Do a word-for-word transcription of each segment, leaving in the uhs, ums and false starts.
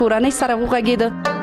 کورنۍ سره وغږېده.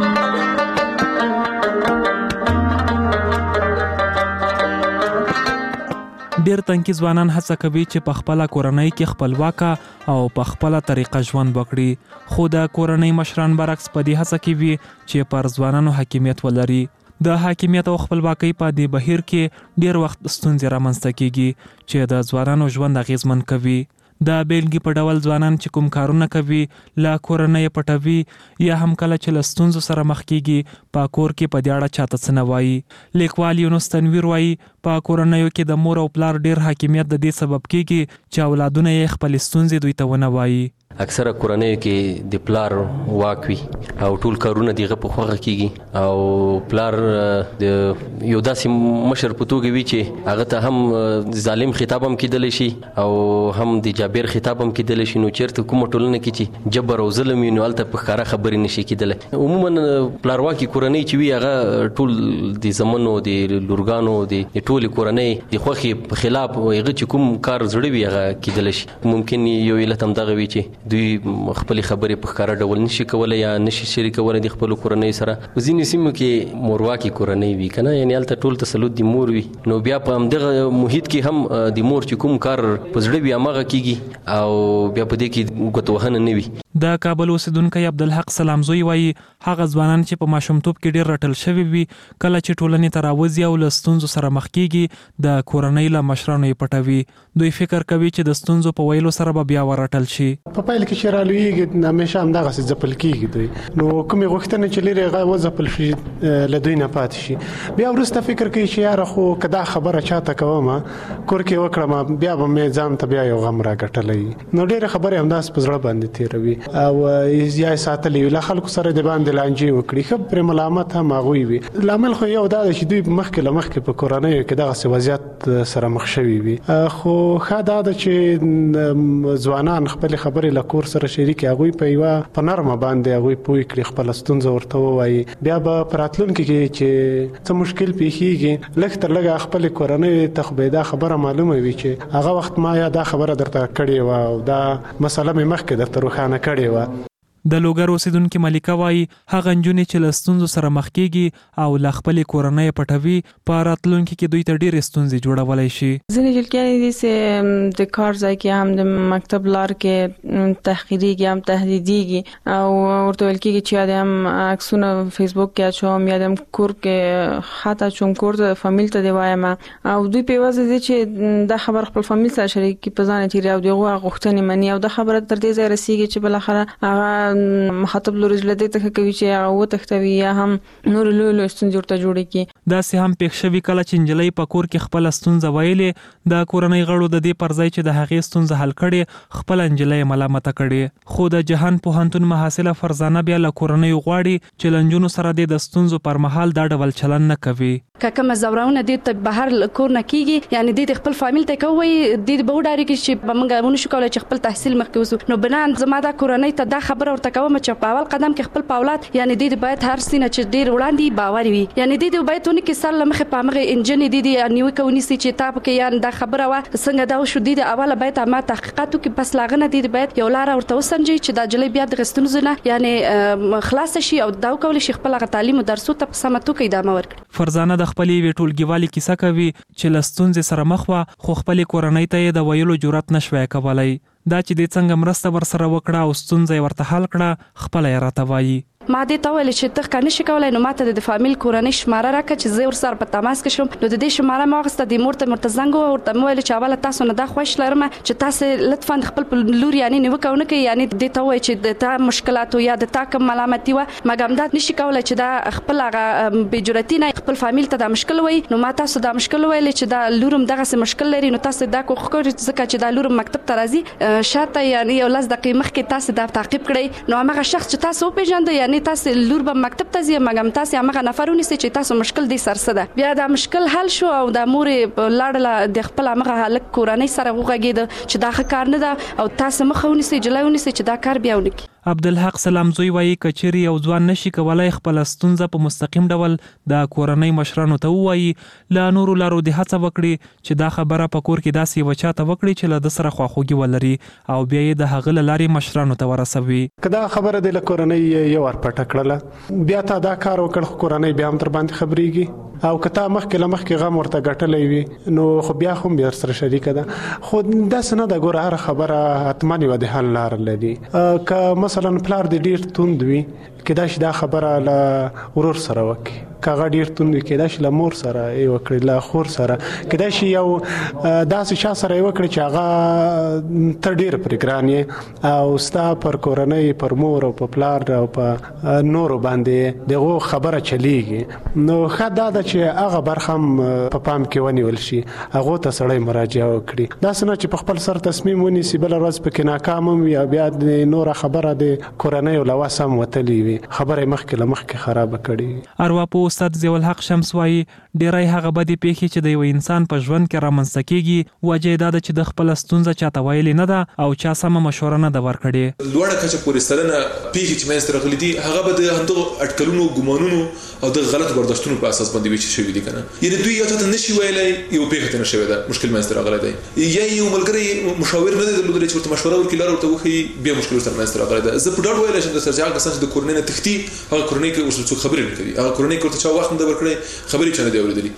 ډیر تنکي ځوانان هڅه کوي چې په خپله کورنۍ کې خپلواکه او په خپله طریقه ژوند وکړي، خو د کورنۍ مشران برعکس په دې هڅه کې وي چې پر ځوانانو حاکمیت ولري. د حاکمیت او خپلواکۍ په دې بهیر کې ډیر وخت ستونزې رامنځته کیږي چې د ځوانانو ژوند اغیزمن کوي. د بیلګې په ډول ځوانان چې کوم کارونه کوي له کورنۍ پټوي یا هم کله چې له ستونزو سره مخ کیږي په کور کې په دې اړه چاته څه نه وایي. لیکوال یونس تنویر وایي په کورنیو کې د مور او پلار ډیر حاکمیت د دې سبب کیږي چې اولادونه یې خپل ستونزې دوی ته ونه وایي. اکثره کورنیو کې د پلار واک وي او ټول کارونه دغه په خوغه کیږي او پلار د یو داسې مشر په توګه وي چې هغه ته هم ظالم خطاب هم کیدلی شي او هم د جابر خطاب هم کیدلی شي. نو چیرته کومه ټولنه کې چې جبر او ظلم وي نو هلته په ښکاره خبرې نشي کیدلی. عموما پلارواکي کورنۍ چې وي هغه ټول د زمنو د لورګانو د ټولې کورنۍ د خوښې په خلاف هغه چې کوم کار زړه وي هغه کیدلی شي. ممکن یو علت هم دغه وي چې دوی خپل خبرې په ښکاره ډول نشي کولای یا نشي شریکولی د خپل کورنۍ سره. په ځینې سیمو کې مورواکي کورنۍ وي کنه، یعنی هلته ټول تسلط د مور وي، نو بیا په همدغه محیط کې هم د مور چې کوم کار په زړه وي هماغه کیږي او بیا په دې کې ګوتوهنه نه وي. د کابل اوسیدونکی عبدالحق سلامزوی وایي هغه ځوانان چې په ماشومتوب کې ډیر رټل شوي وي کله چې ټولنې ته راوځي او له ستونزو سره مخ کیږي د کورنۍ له مشرانو یې پټوي. دوی فکر کوي چې د ستونزو په ویلو سره به بیا ورټل شي. په پیل کې چې رالویږي همیشه همدغسې ځپل کیږي دوی، نو کومې غوښتنې چې لري هغه وځپل شي له دوی نه پاتې شي. بیا وروسته فکر کوي چې یاره خو که دا خبره چاته کوم کور کې وکړم بیا به مې ځان ته بیا یو غم راګټلی. نو ډېرې خبرې همداسې په زړه باندې تېروي او یا یې ساتلی وي، له خلکو سره د باندې لانجې وکړي، ښه پرې ملامت هم هغوی وي. لامل خو یو دا دی چې دوی مخکې له مخکې په کورنیو کې دغسې وضعیت سره مخ شوي وي. خو ښه دا ده چې ځوانان خپلې خبرې له کور سره شریکې هغوی په یوه په نرمه باندې هغوی پوه کړي، خپله ستونزه ورته ووایي. بیا به په راتلونکي کې چې څه مشکل پیښیږي لږ تر لږه خپلې کورنۍ ته خو به دا خبره معلومه وي چې هغه وخت ما یا دا خبره درته کړې وه او دا مسله مې مخکې درته روښانه کړې وه. د لوګر اوسیدونکي ملیکه وایي هغه نجونې چې له ستونزو سره مخ کیږي او له خپلې کورنۍ پټوي په راتلونکي کې دوی ته ډېرې ستونزې جوړولی شي. ځینې جلګیانې دي چې د کار ځای کې هم د مکتب لار کې تحقیریږي هم تهدیدیږي او ورته ویل کېږي چې یا د هم عکسونه فیسبوک کې اچوم یا د هم کور کې خط اچوم کور ته فامیل ته دې وایم او دوی په یوازې دي چې دا خبر خپل فامیل سره شریک کړي په ځان یې تېري او د هغو غوښتنې مني او دا خبره تر دې ځایه رسېږي چې بالاخره هغه مخاطب لوري له دې ته کوي چې هغه وتښتوي یا هم نور لوی لوی ستونزې ورته جوړې کړي. داسې هم پېښ شوي کله چې نجلۍ په کور کې خپله ستونزه ویلې د کورنۍ غړو د دې پر ځای چې د هغې ستونزه حل کړې خپله نجلۍ ملامته کړې. خو د جهان پوهنتون محصله فرزانه بیا له کورنیو غواړي چې له نجونو سره دې د ستونزو پر مهال دا ډول چلن نه کوي. که کومه زورونه دې ته بهر کور نه کیږي یعنی دې خپل فامیل ته کوي دې به وډارېږي چې به موږ ونه شو کولی چې خپل تحصیل مخکې وسو. نو بنان زما دا کورنۍ ته دا خبره ورته کوم چې په اول قدم کې خپل په اولاد یعنی دې باید هر سینه چې ډېر وړاندې باور وي یعنی دې باید ونه کې سر لمخه په مغه انجن دې نیوکه ونیسي چې تا په کې یان دا خبره وا څنګه دا شو دې اوله باید ما تحقیقاتو کې پس لاغنه دې باید یو لار ورته وسنجي چې دا جلې بیا د غستونزونه یعنی خلاص شي او دا کول شي خپل تعلیم او درسو ته په سمه توګه ادامه ورکړي. فرزانه د خپلې وی ټولګیوالي کیسه کوي چې له ستونزې سره مخ وه خو خپلې کورنۍ ته یې د ویلو جرأت نشوی کولی. دا چې دې څنګه مرسته ورسره وکړه او ستونزه یې ورته حل کړه خپله یې راته وایي. ما دې ته ویل چې ته که نشي کولی نو ماته د فامیل کورنۍ شماره راکړه چې زه ورسره په تماس کې شم. نو د دې شماره مې واخیسته دې مور ته مې ورته زنګ ووهه ورته مې ویل چې اوله تاسو نه دا خوښ لرم چې تاسې لطفا خپل په لور یعنې نیوکه ونه کوئ یعنې دې ته ووایئ چې د تا مشکلاتو یا د تا کوم ملامتي وه مګر همدا نشي کولی چې دا خپل هغه بې جرأتي نه خپل فامیل ته دا مشکل وایي. نو ما تاسو دا مشکل وویلی چې دا لور هم دغسې مشکل لري نو تاسو دا کوښښ کوئ ځکه چې دا لور مکتب ته راځي شاته یعنې یو لس دقیقې مخکې تاسو دا تعقیب کړئ نو همغه شخص چې تاسو وپېژنده یعنې تاسو لور مکتب ته ځي مګم تاسو هغه نفر ونیسئ چې تاسو مشکل دې سر څه ده. بیا دا مشکل حل شو او دا مور لاړله د خپل هغه هلک کورنۍ سره وغږېده چې دا ښه کار نه ده او تاسو مخه ونیسئ جلۍ ونیسئ چې دا کار بیا ونه کړي. عبدالحق سلامزوی وایي که چیرې یو ځوان نشي کولای خپله ستونزه په مستقیم ډول د کورنۍ مشرانو ته ووایي، له نورو لارو د هڅه وکړي چې دا خبره په کور کې داسې یوه چا ته وکړي چې له ده سره خواخوږي ولري او بیا یې د هغه له لارې مشرانو ته ورسوي. که دا خبره دې له کورنۍ یو ور پټه کړله، بیا تا دا کار وکړ خو کورنۍ بیا هم در باندې خبرېږي، او که تا مخکې له مخکې غم ورته ګټلی وي نو خو بیا خو هم بیا سره شریکه ده. خو داسې نه ده، ګوره هره خبره حتما یوه د حل لاره لري. که مثلا پلار دې ډېر توند وي، کیدای شي دا خبره له ورور سره وکړي، که هغه ډېر توند وي کیدای شي له مور سره یې وکړي، له خور سره، کیدای شي یو داسې چا سره یې وکړي چې هغه ته ډېر پرې ګران یې او ستا پر کورنۍ، پر مور او په پلار او په نورو باندې د هغو خبره چلیږي، نو ښه دا ده چې هغه برخه هم په پام کې ونیول شي، هغو ته سړی مراجعه وکړي. داسې نه چې په خپل سر تصمیم ونیسي، بله ورځ پکې ناکام هم وي او بیا د نوره خبره د کورنۍ له وس هم وتلې وي، خبره یې مخکې له مخکې خرابه کړې. ارواپوه استاد ضیاءالحق شمس وایي ډیری هغه بدې پیښې چې د یو انسان په ژوند کې رامنځته کېږي، وجه یې دا ده چې د خپله ستونزه چاته ویلې نه ده او چا سمه مشوره نه ده ورکړې. لوړه کچه پورې سلنه پیښې چې منځته راغلي دي هغه به د همدغو اټکلونو، ګمانونو او د غلطو برداشتونو په اساس باندې وي چې شوي دي که نه. یعنې دوی یو چا ته نشي ویلی، یو پیښه ته نه شوې ده، مشکل منځته راغلی دی، یا یو ملګری مشاور نه دی درلودلی چې ورته مشوره ورکړي، لاره ورته وښیي، بیا مشکل ورسره منځته راغلی ده. زه په ډاډ ویلی شم درسره چې هغه کسان چې د کورنۍ نه تښتي، هغه کورنۍ کې ورسره څوک خبرې نه کوي، هغه کورنۍ کې ورته چا وخت نه ده ورکړی، خبرې چا نه دی اورېدلي.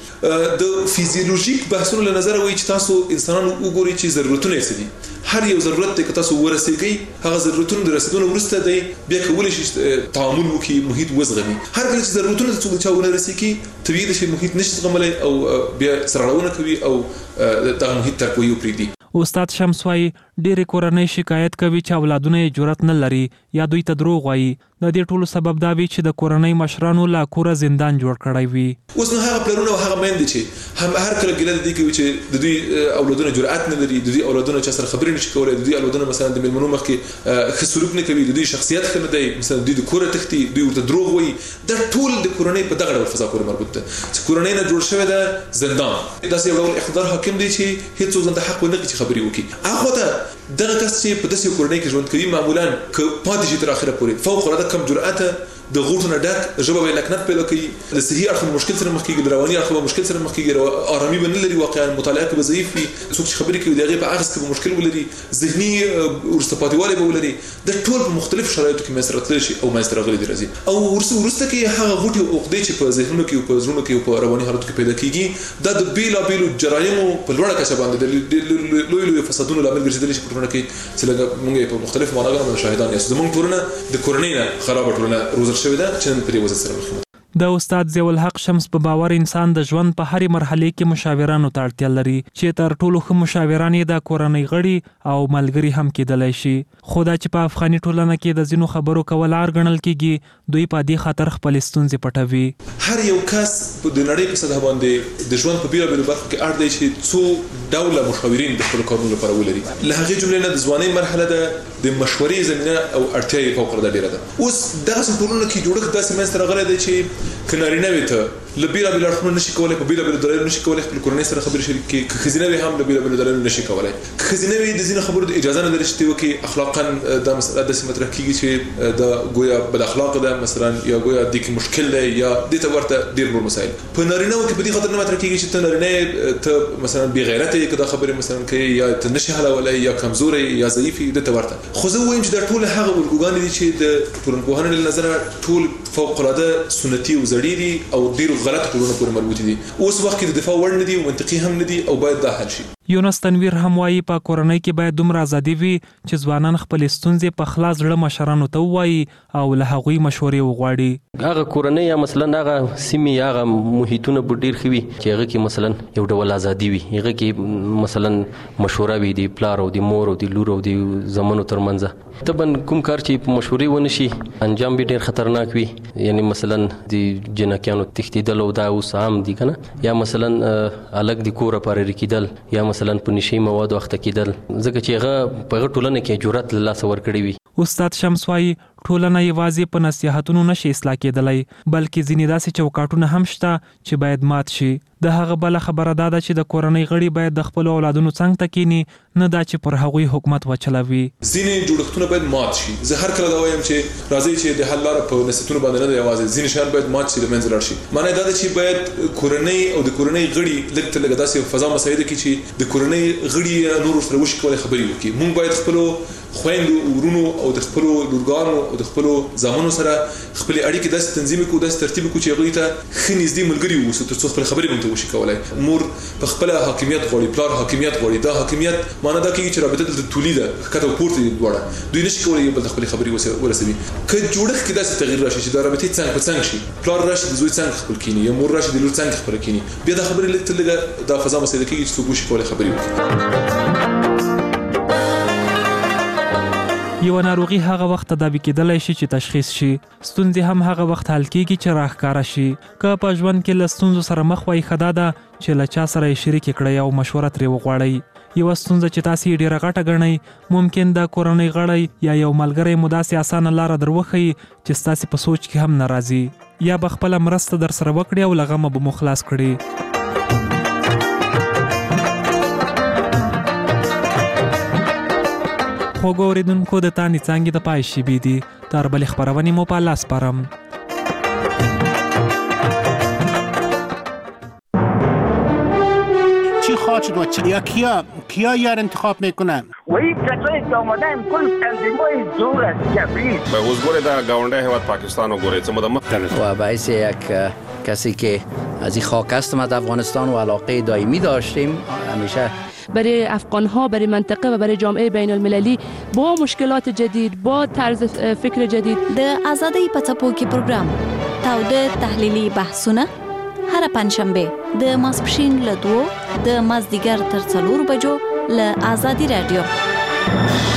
د فیزیولوژیک بحثونو له نظره وایي چې تاسو انسانان وګورئ چې ضرورتونه یې څه دي. هر یو ضرورت دی که تاسو ورسېږئ، هغه ضرورتونه د رسېدو نه وروسته دی بیا کولی شي تعامل وکړي، محیط وزغمي. هر کله چې ضرورتونه ته څوک چا ونه رسېږي، طبیعي ده چې محیط نشي زغملی او بیا سرغړونه کوي او دغه محیط ترک ویو پرېږدي. استاد شمس وایي ډېرې کورنۍ شکایت کوي چې اولادونه یې جرأت نه لري یا دوی ته دروغ وایي. د دې ټولو سبب دا وي چې د کورنۍ مشرانو له کوره زندان جوړ کړی وي. اوس نو هغه پلرونه او هغه میندې چې هم هر کله ګیله د دې کوي چې د دوی اولادونه جرأت نه لري، د دوی اولادونه چا سره خبرې نشي کولی، د دوی اولادونه مثلا د مېلمنو مخکې ښه سلوک نه کوي، د دوی شخصیت ښه نه دی، مثلا دوی د کوره تښتي، دوی ورته دروغ وایي. دا ټول د کورنۍ په دغه ډول فضا پورې مربوط ده چې کورنۍ نه جوړ شوی ده زندان. داسې یو ډول اقتدار حاکم دی چې هېڅوک ځان ته حق ونه کړي چې خبرې وکړي. هغه ته دغه کس چې په داسې کورنۍ کې ژوند کوي معمولا که پاتې شي تر اخره پورې فوق العاده کم جرأته، د غوټو نه ډک، ژبه به یې لکنت پیدا کوي، د صحي اړخ به مشکل سره مخ کېږي، د رواني اړخ به مشکل سره مخ کېږي، ارامي به نه لري، واقعا مطالعه کې به ضعیف وي، څوک چې خبرې کوي د هغې په اخذ کې به مشکل ولري، ذهني وروسته پاتې به ولري. دا ټول په مختلفو شرایطو کې منځته راتللی شي او منځته راغلي دي راځي. او وروسته کې هغه غوټې او عقدې چې په ذهنونو کې او په زړونو کې او په رواني حالاتو کې پیدا کېږي، دا د بېلابېلو جرایمو په لوړه کچه باندې د لویو لویو فسادونو لامل ګرځېدلی شي په ټولنه کې چې لکه موږ یې په مختلفو معناګانو باندې شاهدان یاستو. زموږ ټولنه د کورنۍ نه خرابه ټولنه روزل شوې ده چې نن په دې وضعیت سره مخ. د استاد ضیاءالحق شمس په باور انسان د ژوند په هرې مرحلې کې مشاورانو ته اړتیا لري چې تر ټولو ښه مشاوران یې د کورنۍ غړي او ملګري هم کېدلی شي. خو دا چې په افغاني ټولنه کې د ځینو خبرو کول عار ګڼل کېږي، دوی په دې خاطر خپلې ستونزې پټوي. هر یو کس د نړۍ په سطحه باندې د ژوند په بېلابېلو برخو کې اړ دی چې څو ډوله مشاورین د خپلو کارونو لپاره ولري. له هغې جملې نه د ځوانۍ مرحله ده، د مشورې زمینه او اړتیا یې فوق العاده ډېره ده. اوس دغسې ټولنو کې جوړښت داسې منځته راغلی دی چې که نارینه وي ته له بېلابېلو اړخونو نشي کولی، په بېلابېلو دلایلو نشي کولی خپل کورنۍ سره خبرې شریک کړي، که ښځینه وي هم له بېلابېلو دلایلو نشي کولی. که ښځینه وي د ځینو خبرو د اجازه نه لري چې دې وکړي، اخلاقا دا مسله داسې مطرح کېږي چې دا ګویا بد اخلاقه ده مثلا، یا ګویا دې کې مشکل دی، یا دې ته ورته ډېر نور مسایل. په نارینهو کې په دې خاطر نه مطرح کېږي چې ته نارینه ته مثلا بې غیرته یې، که دا خبرې مثلا کوي یا ته نشي حلولی، یا کمزوری یا ضعیف یې، دې ته ورته. خو زه وایم چې دا ټول هغه الګوګانې دي چې د ټولنپوهنې له نظره ټول فوق العاده سنتي او زړې دي او ډېرو غلطو ټولنو پورې مربوطې دي. اوس وخت کې د دفاع وړ نه دي او منطقي هم نه دي او باید دا حل شي. یونس تنویر هم وایي په کورنۍ کې باید دومره ازادي وي چې ځوانان خپلې ستونزې په خلاص زړه مشرانو ته ووایي او له هغوی مشورې وغواړي. هغه کورنۍ یا مثلا هغه سیمې یا هغه محیطونه به ډېر ښه وي چې هغه کې مثلا یو ډول ازادي وي، هغه کې مثلا مشوره وي د پلار او د مور او د لور او د زامنو ترمنځ. طبعا کوم کار چې په مشورې ونه شي انجام به ډېر خطرناک وي، یعنی مثلا د جنکیانو تښتېدل او دا اوس عام دي که نه، یا مثلا الګ د کوره پارېرې کېدل، یا مثلا په نشي موادو اخته کېدل، ځکه چې هغه په هغه ټولنه کې جرأت له لاسه ورکړی وي. استاد شمس وايي ټولنه یوازې په نصیحتونو نشي اصلاح کېدلی بلکې ځینې داسې چوکاټونه هم شته چې باید مات شي. د هغه بله خبره دا ده چې د کورنۍ غړي باید د خپلو اولادونو څنګ ته کینی نه دا چې پر هغوی حکومت وچلوي. ځینې جوړښتونه باید مات شي. زه هر کله دا وایم چې راځي چې د حل لاره په نصیحتونو باندې نه دی یوازې ځینې شیان باید مات شي د منځ لاړ شي. معنی دا ده چې باید کورنۍ او د کورنۍ غړي لږ تر لږه داسې فضا مساعده کړي چې د کورنۍ غړي نور سره وشي کولای خبرې وکړي. موږ باید خپلو خويندو ورونو او د خپلو لورګانو او د خپلو زامنو سره خپل اړیکې داسې تنظیم کړو داسې ترتیب کړو چې هغوی ته ښه نږدې ملګري واوسو تر څو خپل خبرې مونږ ته وشي کولای. مور په خپل حاکمیت غواړي پلار حاکمیت غواړي. دا حاکمیت معنی دا کوي چې رابطه د تولید کته او پورته دواړه دوی نشي کولای یو بل خپل خبرې ورسوي. که جوړښت کې داسې تغییر راشي چې دا رابطه څنګه په څنګه شي پلار راشي د زوی څنګه خپل کینی یا مور راشي د لور څنګه خبره کینی بیا دا خبرې لږ تر لږه دا فضا مساعده کوي چې څوک وشي کولای خبرې وکړي. یو ناروغي هغه وخت تداوي کېدلی شي چې تشخیص شي. ستونزې هم هغه وخت حل کېږي چې راښکاره شي. که په ژوند کې له ستونزو سره مخ وئ ښه دا ده چې له چا سره یې شریکې کړئ او مشوره ترې وغواړئ. یوه ستونزه چې تاسې یې ډېره غټه ګڼئ ممکن د کورنۍ غړی یا یو ملګری مو داسې اسانه لاره در وښیي چې ستاسې په سوچ کې هم نه راځي یا به خپله مرسته در سره وکړي او له غمه به مو خلاص کړي. خوږو اورېدونکو د تا نیڅانګې د پای شیبې دي. تر بلې خپرونې مو په الله سپارم. چی خواهد شد و چی یا کیا کیا یار انتخاب میکنن؟ و این کسایی که آمدن کل تنظیمای زور از جبری به حضور در گاونده هیواد پاکستان و گوره چه مدام و باعث یک کسی که از این خاک هستم از افغانستان و علاقه دائمی داشتیم همیشه برای افغان‌ها برای منطقه و برای جامعه بین المللی با مشکلات جدید با طرز فکر جدید د آزادۍ په څپو کې پروګرام تاوده تحلیلي بحثونه هر پنځشنبه د ماسپښین له دوو د مازدیګر تر څلور بجو له آزادي رادیو.